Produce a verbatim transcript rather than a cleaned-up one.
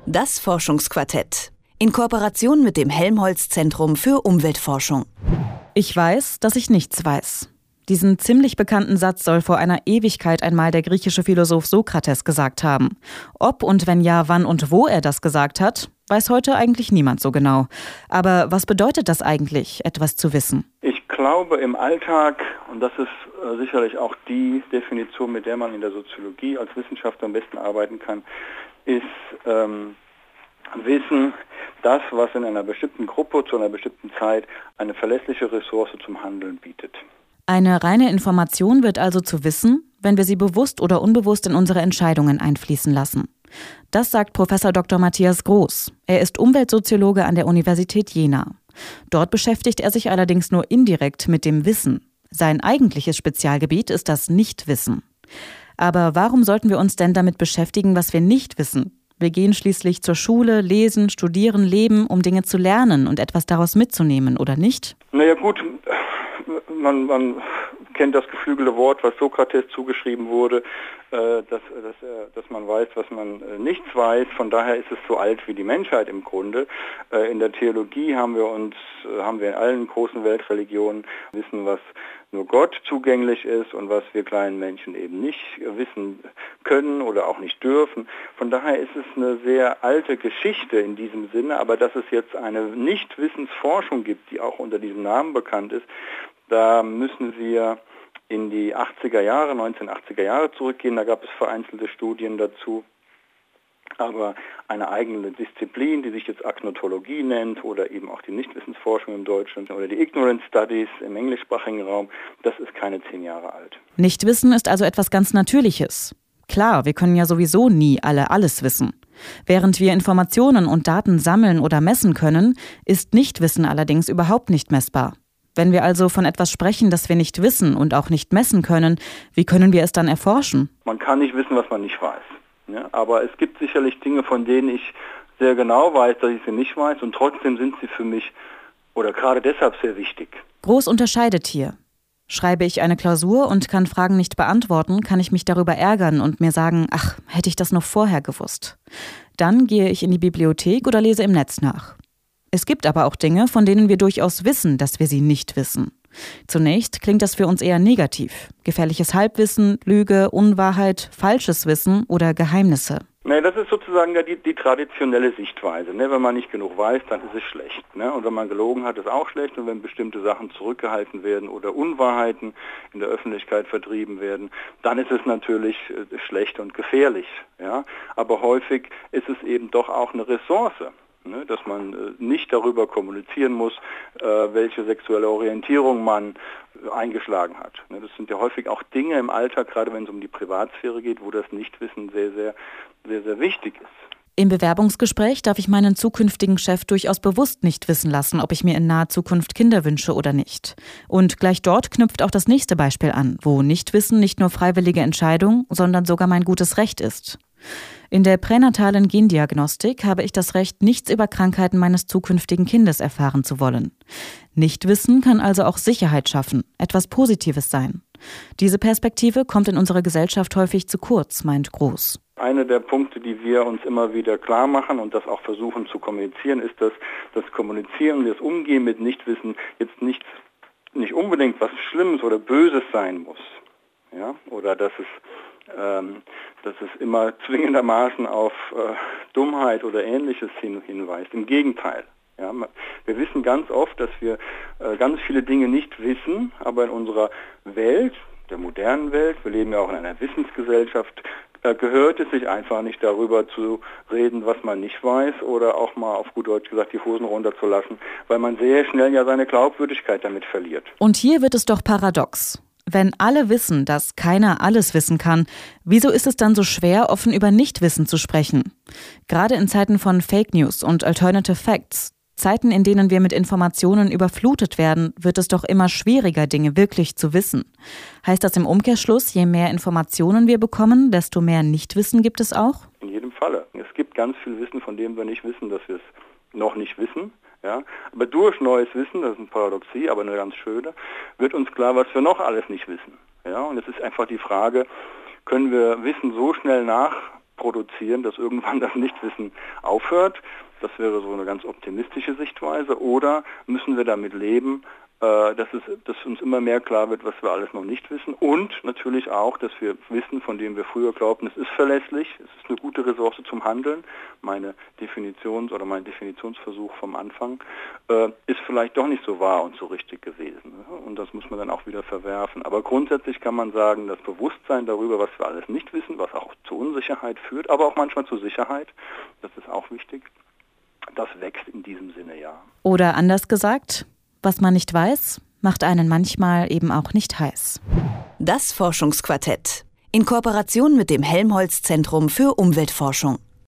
Das Forschungsquartett. In Kooperation mit dem Helmholtz-Zentrum für Umweltforschung. Ich weiß, dass ich nichts weiß. Diesen ziemlich bekannten Satz soll vor einer Ewigkeit einmal der griechische Philosoph Sokrates gesagt haben. Ob und wenn ja, wann und wo er das gesagt hat, weiß heute eigentlich niemand so genau. Aber was bedeutet das eigentlich, etwas zu wissen? Ich glaube im Alltag, und das ist äh, sicherlich auch die Definition, mit der man in der Soziologie als Wissenschaftler am besten arbeiten kann, ist ähm, Wissen, das, was in einer bestimmten Gruppe zu einer bestimmten Zeit eine verlässliche Ressource zum Handeln bietet. Eine reine Information wird also zu Wissen, wenn wir sie bewusst oder unbewusst in unsere Entscheidungen einfließen lassen. Das sagt Professor Doktor Matthias Groß. Er ist Umweltsoziologe an der Universität Jena. Dort beschäftigt er sich allerdings nur indirekt mit dem Wissen. Sein eigentliches Spezialgebiet ist das Nichtwissen. Aber warum sollten wir uns denn damit beschäftigen, was wir nicht wissen? Wir gehen schließlich zur Schule, lesen, studieren, leben, um Dinge zu lernen und etwas daraus mitzunehmen, oder nicht? Naja gut, man, man kennt das geflügelte Wort, was Sokrates zugeschrieben wurde, äh, dass, dass, äh, dass man weiß, was man äh, nichts weiß. Von daher ist es so alt wie die Menschheit im Grunde. Äh, in der Theologie haben wir uns, äh, haben wir in allen großen Weltreligionen wissen, was nur Gott zugänglich ist und was wir kleinen Menschen eben nicht wissen können oder auch nicht dürfen. Von daher ist es eine sehr alte Geschichte in diesem Sinne, aber dass es jetzt eine Nichtwissensforschung gibt, die auch unter diesem Namen bekannt ist, da müssen wir in die achtziger Jahre, neunzehnhundertachtziger Jahre zurückgehen, da gab es vereinzelte Studien dazu. Aber eine eigene Disziplin, die sich jetzt Agnotologie nennt oder eben auch die Nichtwissensforschung im Deutschen oder die Ignorance Studies im englischsprachigen Raum, das ist keine zehn Jahre alt. Nichtwissen ist also etwas ganz Natürliches. Klar, wir können ja sowieso nie alle alles wissen. Während wir Informationen und Daten sammeln oder messen können, ist Nichtwissen allerdings überhaupt nicht messbar. Wenn wir also von etwas sprechen, das wir nicht wissen und auch nicht messen können, wie können wir es dann erforschen? Man kann nicht wissen, was man nicht weiß. Ja, aber es gibt sicherlich Dinge, von denen ich sehr genau weiß, dass ich sie nicht weiß und trotzdem sind sie für mich oder gerade deshalb sehr wichtig. Groß unterscheidet hier. Schreibe ich eine Klausur und kann Fragen nicht beantworten, kann ich mich darüber ärgern und mir sagen, ach, hätte ich das noch vorher gewusst. Dann gehe ich in die Bibliothek oder lese im Netz nach. Es gibt aber auch Dinge, von denen wir durchaus wissen, dass wir sie nicht wissen. Zunächst klingt das für uns eher negativ. Gefährliches Halbwissen, Lüge, Unwahrheit, falsches Wissen oder Geheimnisse. Nee, das ist sozusagen ja die, die traditionelle Sichtweise. Ne? Wenn man nicht genug weiß, dann ist es schlecht. Ne? Und wenn man gelogen hat, ist auch schlecht. Und wenn bestimmte Sachen zurückgehalten werden oder Unwahrheiten in der Öffentlichkeit vertrieben werden, dann ist es natürlich äh, schlecht und gefährlich. Ja? Aber häufig ist es eben doch auch eine Ressource. Ne, dass man äh, nicht darüber kommunizieren muss, äh, welche sexuelle Orientierung man äh, eingeschlagen hat. Ne, das sind ja häufig auch Dinge im Alltag, gerade wenn es um die Privatsphäre geht, wo das Nichtwissen sehr, sehr, sehr, sehr wichtig ist. Im Bewerbungsgespräch darf ich meinen zukünftigen Chef durchaus bewusst nicht wissen lassen, ob ich mir in naher Zukunft Kinder wünsche oder nicht. Und gleich dort knüpft auch das nächste Beispiel an, wo Nichtwissen nicht nur freiwillige Entscheidung, sondern sogar mein gutes Recht ist. In der pränatalen Gendiagnostik habe ich das Recht, nichts über Krankheiten meines zukünftigen Kindes erfahren zu wollen. Nichtwissen kann also auch Sicherheit schaffen, etwas Positives sein. Diese Perspektive kommt in unserer Gesellschaft häufig zu kurz, meint Groß. Einer der Punkte, die wir uns immer wieder klar machen und das auch versuchen zu kommunizieren, ist, dass das Kommunizieren und das Umgehen mit Nichtwissen jetzt nicht, nicht unbedingt was Schlimmes oder Böses sein muss. Ja? Oder dass es Ähm, dass es immer zwingendermaßen auf äh, Dummheit oder Ähnliches hin, hinweist. Im Gegenteil. Ja, wir wissen ganz oft, dass wir äh, ganz viele Dinge nicht wissen, aber in unserer Welt, der modernen Welt, wir leben ja auch in einer Wissensgesellschaft, äh, gehört es sich einfach nicht darüber zu reden, was man nicht weiß oder auch mal auf gut Deutsch gesagt die Hosen runterzulassen, weil man sehr schnell ja seine Glaubwürdigkeit damit verliert. Und hier wird es doch paradox. Wenn alle wissen, dass keiner alles wissen kann, wieso ist es dann so schwer, offen über Nichtwissen zu sprechen? Gerade in Zeiten von Fake News und Alternative Facts, Zeiten, in denen wir mit Informationen überflutet werden, wird es doch immer schwieriger, Dinge wirklich zu wissen. Heißt das im Umkehrschluss, je mehr Informationen wir bekommen, desto mehr Nichtwissen gibt es auch? In jedem Falle. Es gibt ganz viel Wissen, von dem wir nicht wissen, dass wir es noch nicht wissen. Ja, aber durch neues Wissen, das ist eine Paradoxie, aber eine ganz schöne, wird uns klar, was wir noch alles nicht wissen. Ja, und es ist einfach die Frage, können wir Wissen so schnell nach produzieren, dass irgendwann das Nichtwissen aufhört. Das wäre so eine ganz optimistische Sichtweise. Oder müssen wir damit leben, dass, es, dass uns immer mehr klar wird, was wir alles noch nicht wissen. Und natürlich auch, dass wir wissen, von dem wir früher glaubten, es ist verlässlich, es ist eine gute Ressource zum Handeln. Meine Definitions- oder mein Definitionsversuch vom Anfang äh, ist vielleicht doch nicht so wahr und so richtig gewesen. Und das muss man dann auch wieder verwerfen. Aber grundsätzlich kann man sagen, das Bewusstsein darüber, was wir alles nicht wissen, was auch zu Unsicherheit führt, aber auch manchmal zu Sicherheit, das ist auch wichtig, das wächst in diesem Sinne, ja. Oder anders gesagt, was man nicht weiß, macht einen manchmal eben auch nicht heiß. Das Forschungsquartett in Kooperation mit dem Helmholtz Zentrum für Umweltforschung.